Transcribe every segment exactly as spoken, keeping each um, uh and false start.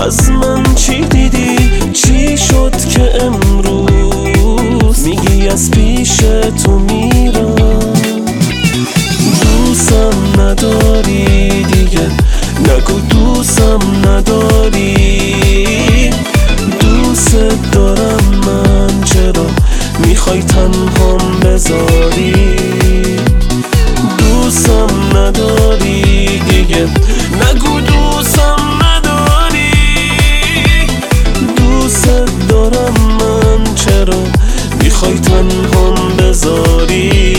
از من چی دیدی؟ چی شد که امروز میگی از پیش تو میرم؟ دوستم نداری دیگه، نگو دوستم نداری. دوست دارم من، چرا میخوای تنهام بذاری؟ دوستم نداری دیگه، نگو دوستم نداری. دوست دارم من، چرا میخوای تنهام بذاری؟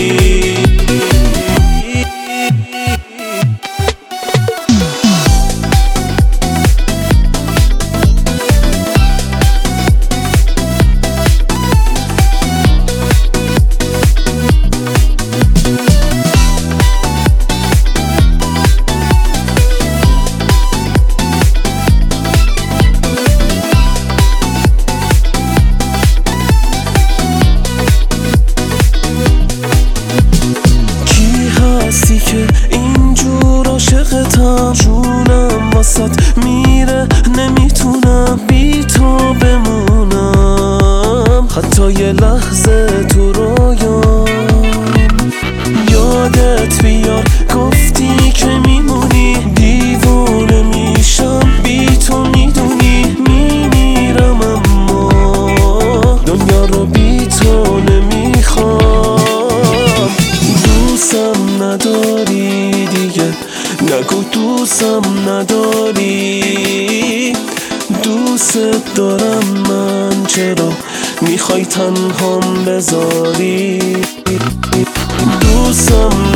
که اینجور عاشقتم، جونم واسط میره، نمیتونم بی تو بمونم حتی یه لحظه تو رویام. یادت بیار گفتی که میمونی، دیوونه میشم بی تو میدونی. میمیرم اما دنیا رو بی تو نمیخوام. دوستم نداری دیگه، نگو دوستم نداری. دوست دارم من، چرا میخوای تنهام بذاری؟ دوستم